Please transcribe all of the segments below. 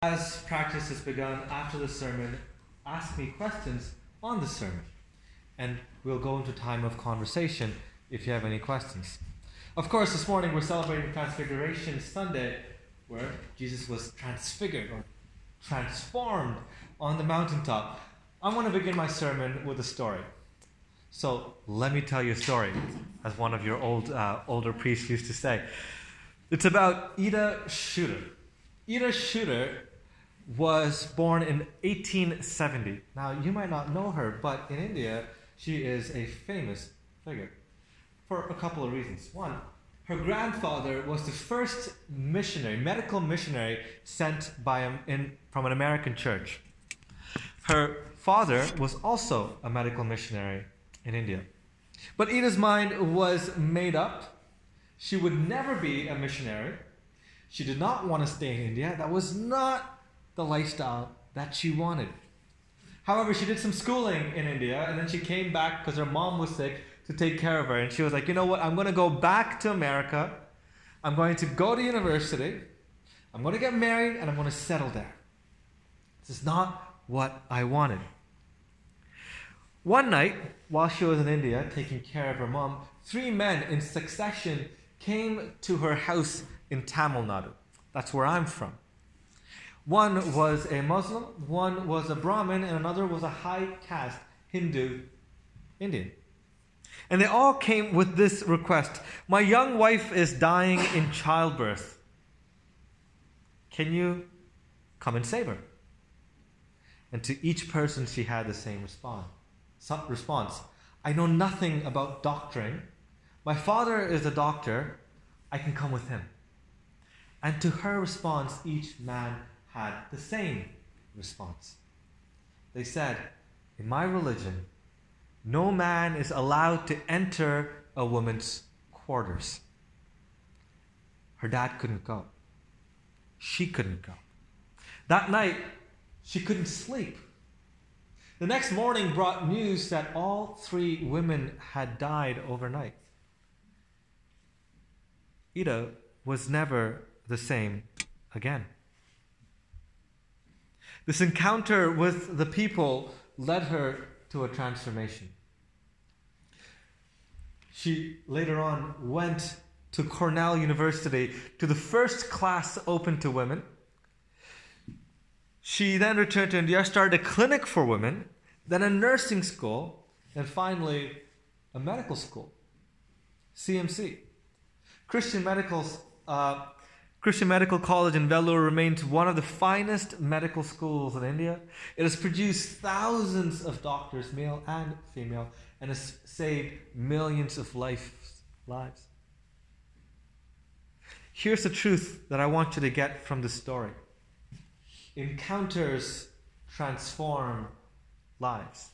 As practice has begun after the sermon, ask me questions on the sermon, and we'll go into time of conversation if you have any questions. Of course, this morning we're celebrating Transfiguration Sunday, where Jesus was transfigured or transformed on the mountaintop. I want to begin my sermon with a story. So let me tell you a story, as one of your older priests used to say. It's about Ida Schutter. Ida Schutter was born in 1870. Now, you might not know her, but in India, she is a famous figure for a couple of reasons. One, her grandfather was the first missionary, medical missionary, sent from an American church. Her father was also a medical missionary in India. But Ida's mind was made up. She would never be a missionary. She did not want to stay in India. That was not the lifestyle that she wanted. However, she did some schooling in India, and then she came back because her mom was sick to take care of her. And she was like, you know what, I'm going to go back to America. I'm going to go to university. I'm going to get married, and I'm going to settle there. This is not what I wanted. One night, while she was in India taking care of her mom, 3 men in succession came to her house in Tamil Nadu. That's where I'm from. One was a Muslim, one was a Brahmin, and another was a high caste Hindu Indian. And they all came with this request: my young wife is dying in childbirth. Can you come and save her? And to each person she had the same response. I know nothing about doctoring. My father is a doctor. I can come with him. And to her response, each man had the same response. They said, in my religion, no man is allowed to enter a woman's quarters. Her dad couldn't go. She couldn't go. That night, she couldn't sleep. The next morning brought news that all 3 women had died overnight. Ida was never the same again. This encounter with the people led her to a transformation. She later on went to Cornell University, to the first class open to women. She then returned to India, started a clinic for women, then a nursing school, and finally a medical school, CMC. Christian Medical College in Vellore remains one of the finest medical schools in India. It has produced thousands of doctors, male and female, and has saved millions of lives. Here's the truth that I want you to get from this story. Encounters transform lives.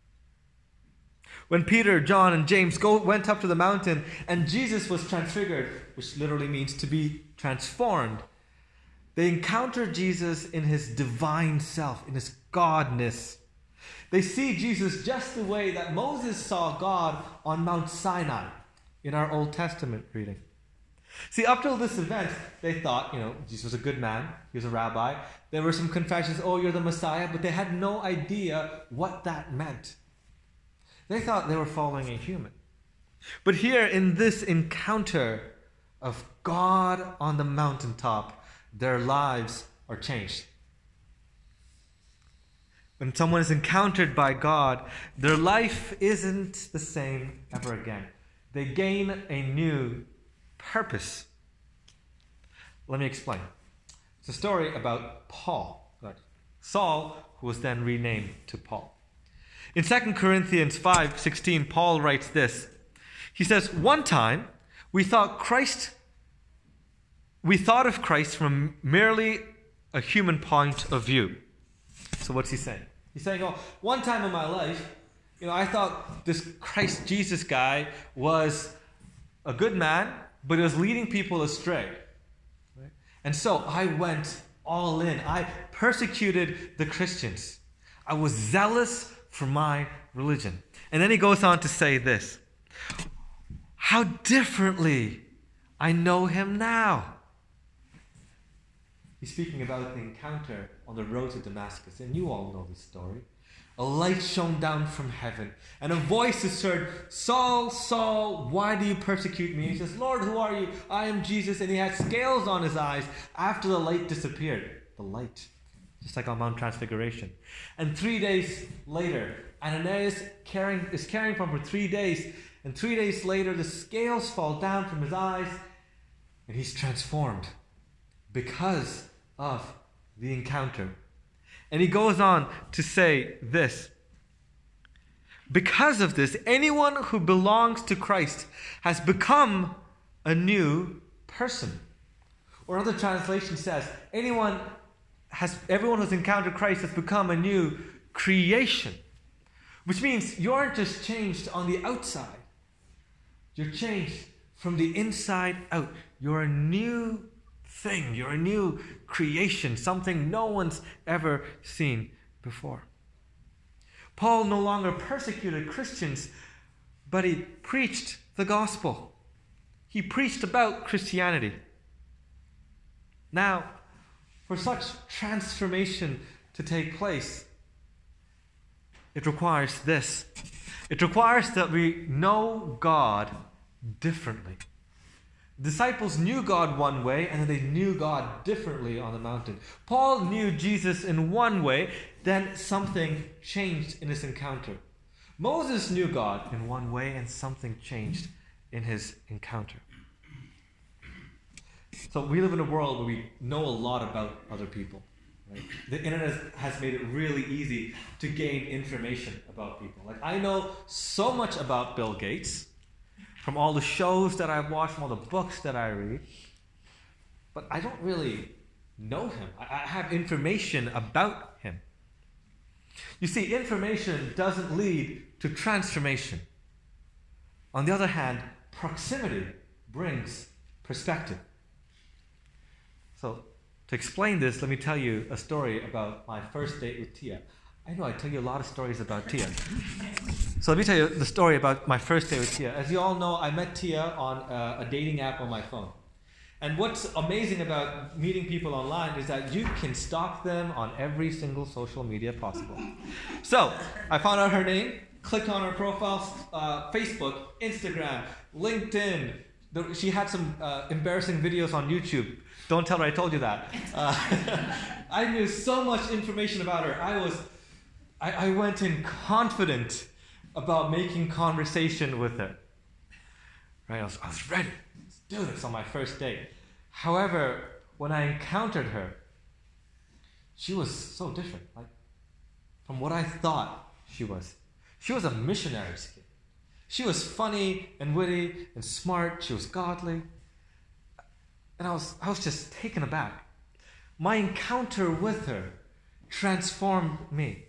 When Peter, John, and James went up to the mountain and Jesus was transfigured, which literally means to be transformed, they encountered Jesus in his divine self, in his godness. They see Jesus just the way that Moses saw God on Mount Sinai in our Old Testament reading. See, up till this event, they thought, Jesus was a good man. He was a rabbi. There were some confessions, oh, you're the Messiah, but they had no idea what that meant. They thought they were following a human. But here in this encounter of God on the mountaintop, their lives are changed. When someone is encountered by God, their life isn't the same ever again. They gain a new purpose. Let me explain. It's a story about Paul, Saul, who was then renamed to Paul. In 2 Corinthians 5:16, Paul writes this. He says, one time we thought of Christ from merely a human point of view. So what's he saying? He's saying, one time in my life, I thought this Christ Jesus guy was a good man, but he was leading people astray. Right? And so I went all in. I persecuted the Christians. I was zealous for my religion. And then he goes on to say this: how differently I know him now. He's speaking about the encounter on the road to Damascus. And you all know this story. A light shone down from heaven, and a voice is heard, "Saul, Saul, why do you persecute me?" And he says, "Lord, who are you?" "I am Jesus." And he had scales on his eyes after the light disappeared. The light. Just like on Mount Transfiguration. And 3 days later, Ananias is caring for him for 3 days. And 3 days later, the scales fall down from his eyes, and he's transformed because of the encounter. And he goes on to say this: because of this, anyone who belongs to Christ has become a new person. Or another translation says, everyone who's encountered Christ has become a new creation. Which means you aren't just changed on the outside. You're changed from the inside out. You're a new thing. You're a new creation, something no one's ever seen before. Paul no longer persecuted Christians, but he preached the gospel. He preached about Christianity. Now, for such transformation to take place, it requires this. It requires that we know God differently. Disciples knew God one way, and then they knew God differently on the mountain. Paul knew Jesus in one way, then something changed in his encounter. Moses knew God in one way, and something changed in his encounter. So we live in a world where we know a lot about other people. Right? The internet has made it really easy to gain information about people. Like, I know so much about Bill Gates from all the shows that I've watched, from all the books that I read, but I don't really know him. I have information about him. You see, information doesn't lead to transformation. On the other hand, proximity brings perspective. So, to explain this, let me tell you a story about my first date with Tia. I know I tell you a lot of stories about Tia. So let me tell you the story about my first date with Tia. As you all know, I met Tia on a dating app on my phone. And what's amazing about meeting people online is that you can stalk them on every single social media possible. So, I found out her name, clicked on her profile, Facebook, Instagram, LinkedIn. She had some embarrassing videos on YouTube. Don't tell her I told you that. I knew so much information about her. I went in confident about making conversation with her. Right? I was ready. Let's do this on my first date. However, when I encountered her, she was so different. Like, from what I thought she was. She was a missionary's kid. She was funny and witty and smart. She was godly. And I was just taken aback. My encounter with her transformed me.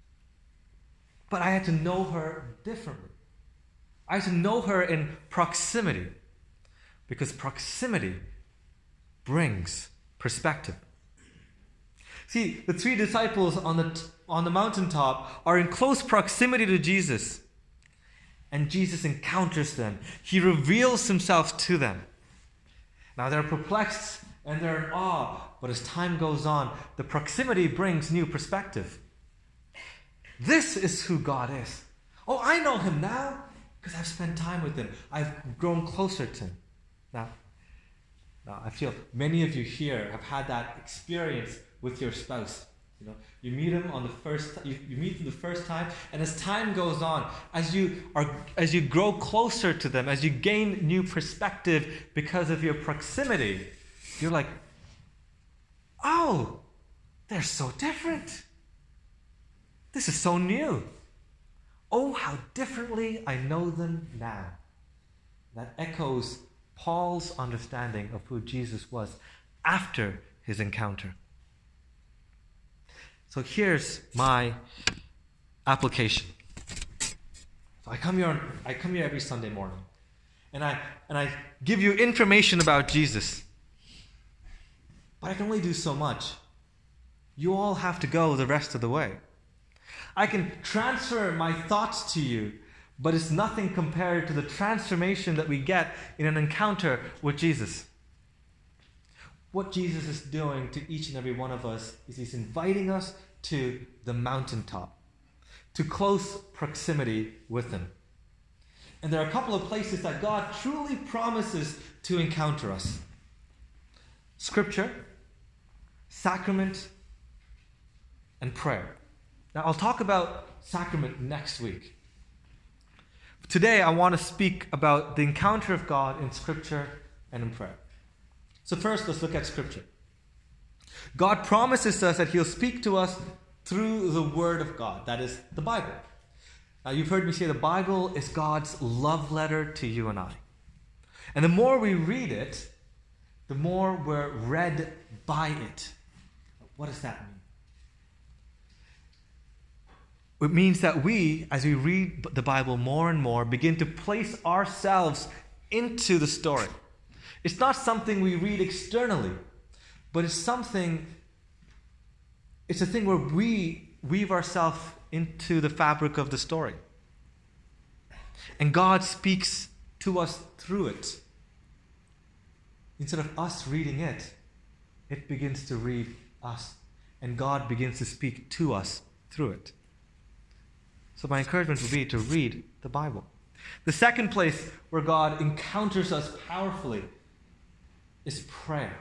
But I had to know her differently. I had to know her in proximity. Because proximity brings perspective. See, the 3 disciples on the mountaintop are in close proximity to Jesus. And Jesus encounters them. He reveals himself to them. Now they're perplexed and they're in awe. But as time goes on, the proximity brings new perspective. This is who God is. Oh, I know him now because I've spent time with him. I've grown closer to him. Now, I feel many of you here have had that experience with your spouse. You know, you meet him on the first. You meet him the first time, and as time goes on, as you grow closer to them, as you gain new perspective because of your proximity, you're like, oh, they're so different. This is so new. Oh, how differently I know them now. That echoes Paul's understanding of who Jesus was after his encounter. So here's my application. So I come here every Sunday morning, and I give you information about Jesus. But I can only do so much. You all have to go the rest of the way. I can transfer my thoughts to you, but it's nothing compared to the transformation that we get in an encounter with Jesus. what Jesus is doing to each and every one of us is he's inviting us to the mountaintop, to close proximity with him. And there are a couple of places that God truly promises to encounter us. Scripture, sacrament, and prayer. Now, I'll talk about sacrament next week. Today, I want to speak about the encounter of God in Scripture and in prayer. So first, let's look at Scripture. God promises us that he'll speak to us through the Word of God, that is, the Bible. Now, you've heard me say the Bible is God's love letter to you and I. And the more we read it, the more we're read by it. What does that mean? It means that we, as we read the Bible more and more, begin to place ourselves into the story. It's not something we read externally, but it's a thing where we weave ourselves into the fabric of the story. And God speaks to us through it. Instead of us reading it, it begins to read us. And God begins to speak to us through it. So my encouragement would be to read the Bible. The second place where God encounters us powerfully is prayer.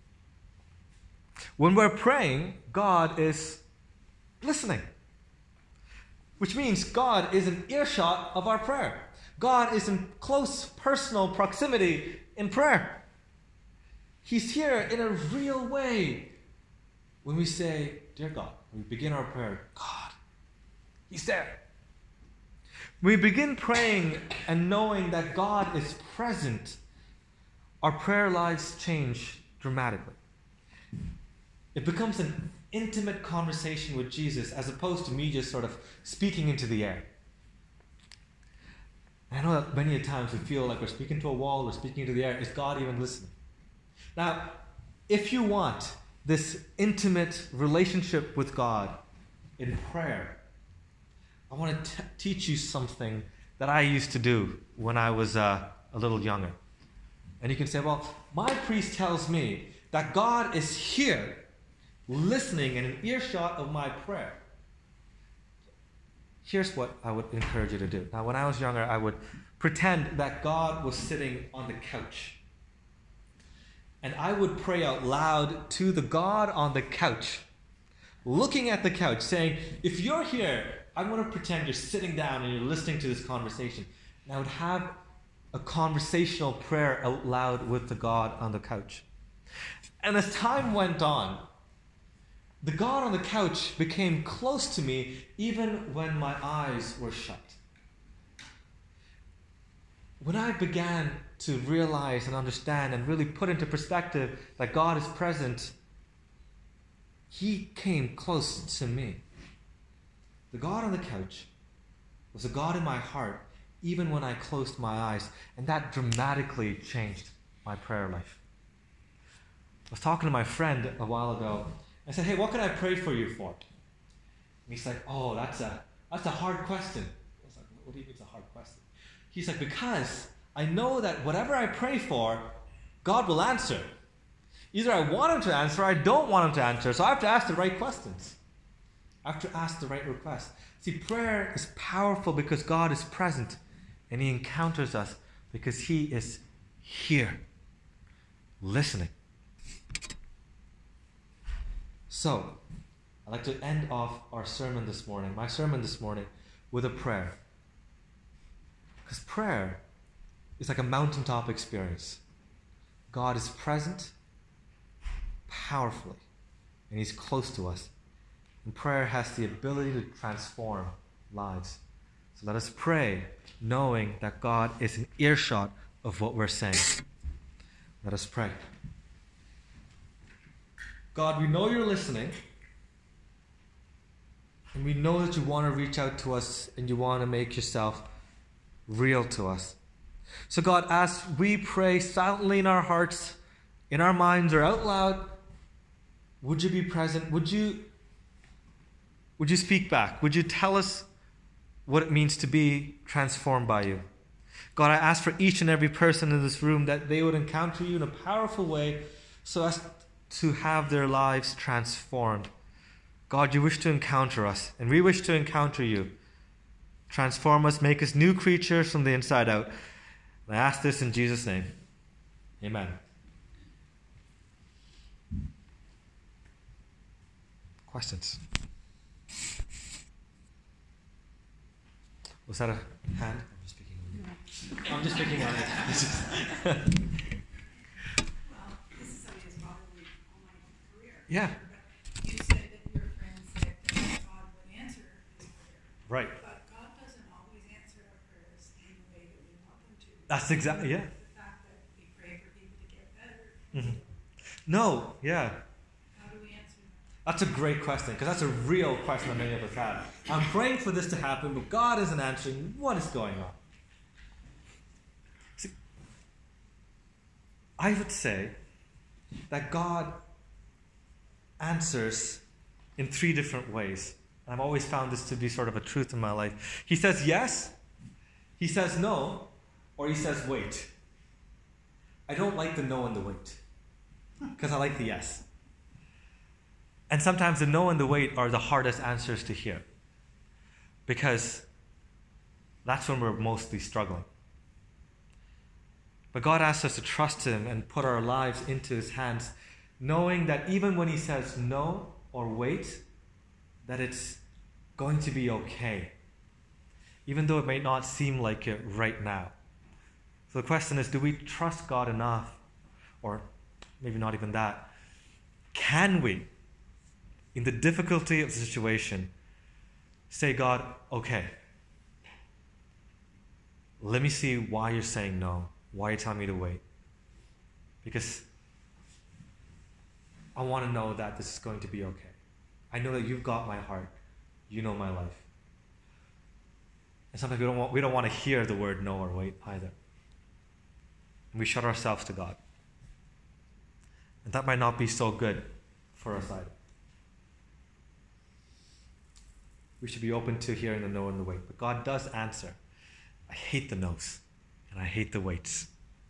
When we're praying, God is listening. Which means God is in earshot of our prayer. God is in close personal proximity in prayer. He's here in a real way. When we say, "Dear God," we begin our prayer, God, he's there. We begin praying and knowing that God is present. Our prayer lives change dramatically. It becomes an intimate conversation with Jesus as opposed to me just sort of speaking into the air. I know that many times we feel like we're speaking to a wall or speaking into the air. Is God even listening? Now, if you want this intimate relationship with God in prayer, I want to teach you something that I used to do when I was a little younger. And you can say, well, my priest tells me that God is here listening in an earshot of my prayer. Here's what I would encourage you to do. Now, when I was younger, I would pretend that God was sitting on the couch. And I would pray out loud to the God on the couch, looking at the couch, saying, if you're here, I'm going to pretend you're sitting down and you're listening to this conversation. And I would have a conversational prayer out loud with the God on the couch. And as time went on, the God on the couch became close to me even when my eyes were shut. When I began to realize and understand and really put into perspective that God is present, he came close to me. The God on the couch was a God in my heart even when I closed my eyes, and that dramatically changed my prayer life. I was talking to my friend a while ago. I said, hey, what can I pray for you for? And he's like, oh, that's a hard question. I was like, what do you mean it's a hard question? He's like, because I know that whatever I pray for, God will answer. Either I want him to answer or I don't want him to answer. So I have to ask the right questions. I have to ask the right request. See, prayer is powerful because God is present and he encounters us because he is here, listening. So, I'd like to end off our sermon this morning, my sermon this morning, with a prayer. Because prayer is like a mountaintop experience. God is present powerfully, and he's close to us. And prayer has the ability to transform lives. So let us pray, knowing that God is in earshot of what we're saying. Let us pray. God, we know you're listening, and we know that you want to reach out to us and you want to make yourself real to us. So God, as we pray silently in our hearts, in our minds, or out loud, would you be present? Would you speak back? Would you tell us what it means to be transformed by you? God, I ask for each and every person in this room that they would encounter you in a powerful way so as to have their lives transformed. God, you wish to encounter us, and we wish to encounter you. Transform us, make us new creatures from the inside out. And I ask this in Jesus' name. Amen. Questions? Was that a hand? I'm just picking on it. Well, this is something that's bothered me all my career. Yeah. But you said that your friend said that God would answer his prayer. Right. But God doesn't always answer our prayers in the way that we want them to. That's exactly, yeah. The fact that we pray for people to get better. Mm-hmm. No, yeah. How do we answer that? That's a great question, because that's a real question that many of us have. I'm praying for this to happen, but God isn't answering. What is going on? See, I would say that God answers in 3 different ways. And I've always found this to be sort of a truth in my life. He says yes, he says no, or he says wait. I don't like the no and the wait, because I like the yes. And sometimes the no and the wait are the hardest answers to hear, because that's when we're mostly struggling. But God asks us to trust him and put our lives into his hands, knowing that even when he says no or wait, that it's going to be okay, even though it may not seem like it right now. So the question is, do we trust God enough, or maybe not even that? Can we, in the difficulty of the situation, say, God, okay, let me see why you're saying no, why you're telling me to wait. Because I want to know that this is going to be okay. I know that you've got my heart. You know my life. And sometimes we don't want to hear the word no or wait either. And we shut ourselves to God. And that might not be so good for us either. We should be open to hearing the no and the wait. But God does answer. I hate the no's, and I hate the waits.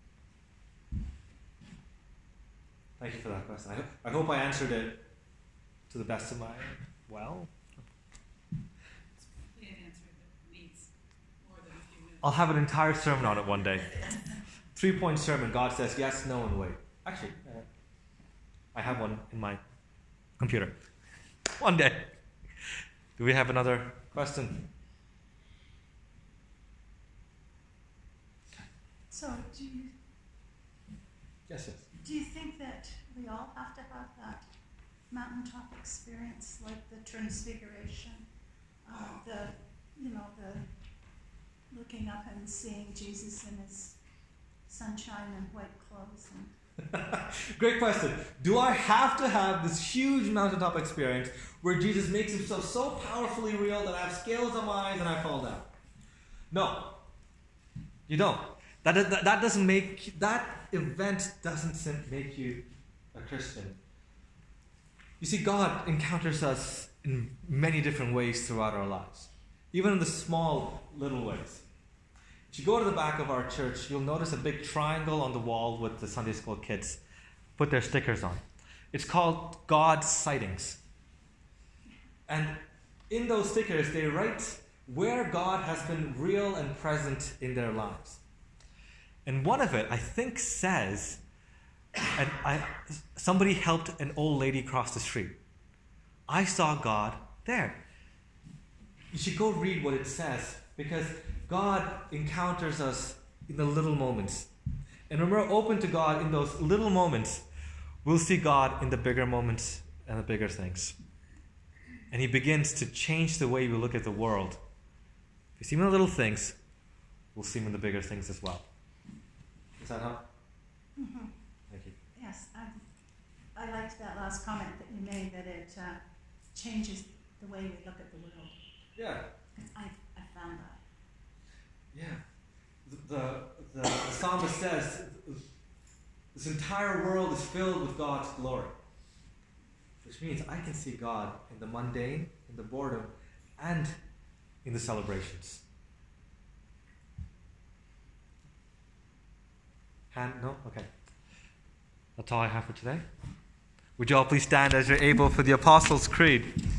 Thank you for that question. I hope I answered it to the best of my, well. It's probably an answer that needs more than a few minutes. I'll have an entire sermon on it one day. 3-point sermon. God says yes, no, and wait. Actually, I have one in my computer. One day. Do we have another question? So, Yes. do you think that we all have to have that mountaintop experience, like the transfiguration, the looking up and seeing Jesus in his sunshine and white clothes? Great question. Do I have to have this huge mountaintop experience where Jesus makes himself so powerfully real that I have scales on my eyes and I fall down? No. You don't. That event doesn't make you a Christian. You see, God encounters us in many different ways throughout our lives, even in the small little ways. If you go to the back of our church, you'll notice a big triangle on the wall with the Sunday school kids put their stickers on. It's called God Sightings. And in those stickers, they write where God has been real and present in their lives. And one of it, I think, says, somebody helped an old lady cross the street. I saw God there. You should go read what it says, because God encounters us in the little moments. And when we're open to God in those little moments, we'll see God in the bigger moments and the bigger things. And he begins to change the way we look at the world. If we see him in the little things, we'll see him in the bigger things as well. Does that help? Mm-hmm. Thank you. Yes, I liked that last comment that you made, that it changes the way we look at the world. Yeah. I found that. Yeah. The psalmist says, this entire world is filled with God's glory. Which means I can see God in the mundane, in the boredom, and in the celebrations. Hand? No? Okay. That's all I have for today. Would you all please stand as you're able for the Apostles' Creed?